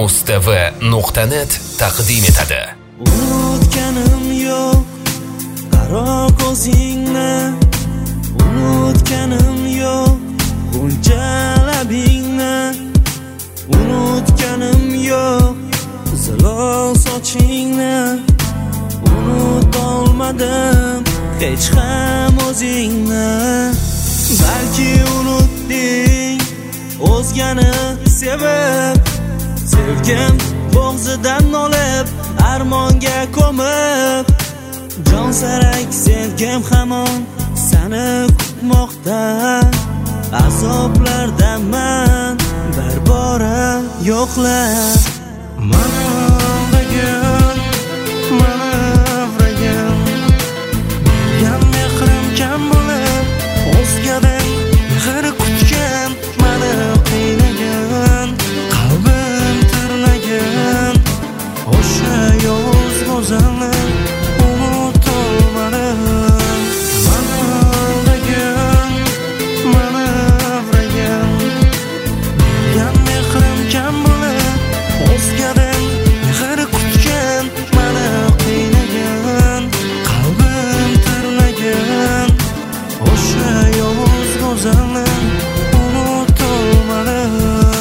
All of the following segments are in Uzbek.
mustv.net taqdim etadi. Unutganim yo'q qaro ko'zingni, unutganim yo'q g'uncha labingni, unutganim yo'q qizaloq sochingni, unutolmadim hech ham o'zingni. Balki unutding o'zgani sevib, sevgim bo'g'zidan olib armonga ko'mib, jon sarak sevgim hamon seni kutmoqda. Azoblardaman bir bora yo'qlar. Mana aldagin, mana avragin, bergan mehrim kam bo'lib o'zgadan mehr kutgan, mani qiynagan, qalbim tirnagan o'sha yovuz go'zalni unutolmadim. Mana aldagin, mana avragin, bergan mehrim kam bo'lib o'zgadan mehr kutgan, mani qiynagan, qalbim tirnagan o'sha yovuz go'zalni unutolmadim.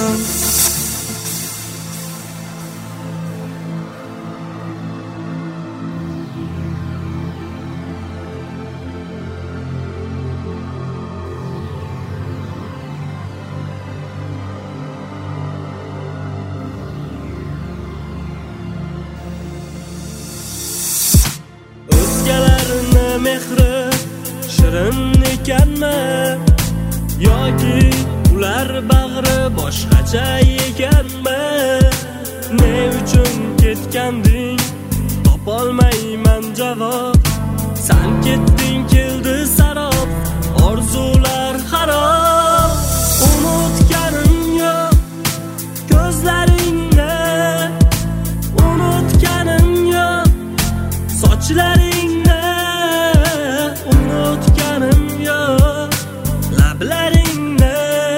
O'zgalarni mehri shirin ekanmi, yoki ular bag'ri boshqacha ekanmi? Ne uchun ketganding topolmayman javob. San ketding keldi sarob, orzular xarob. Unutganim yo'q ko'zlaringni, unutganim yo'q sochlaringni, unutganim yo'q lablaringni,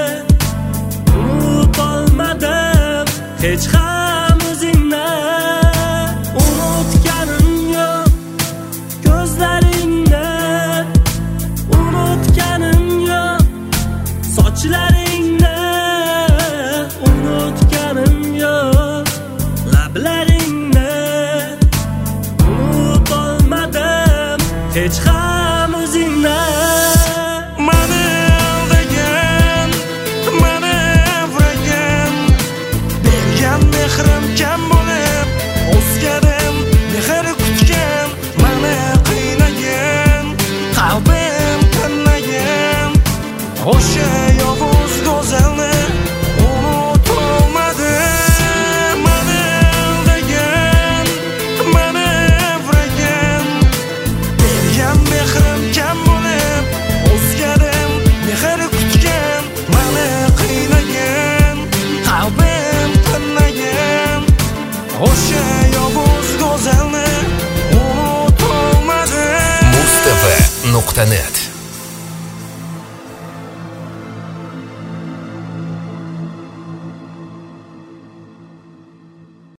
unutolmadim hech ham o'zingni. Unutganim yo'q ko'zlaringni, unutganim yo'q sochlaringni, unutganim yo'q lablaringni, unutolmadim hech ham o'zingni. Mani aldagan, mani avragin, bergan mehrim kam bo'lib o'zgadan mehr kutgan, mani qiynagan, qalbim tirnagan o'sha yovuz go'zalni unutolmadim. Mani aldagan, mani avragin, bergan mehrim kam bo'lib o'zgadan mehr kutgan, mani qiynagan, qalbim tirnagan o'sha yovuz go'zalni unutolmadim. mustv.net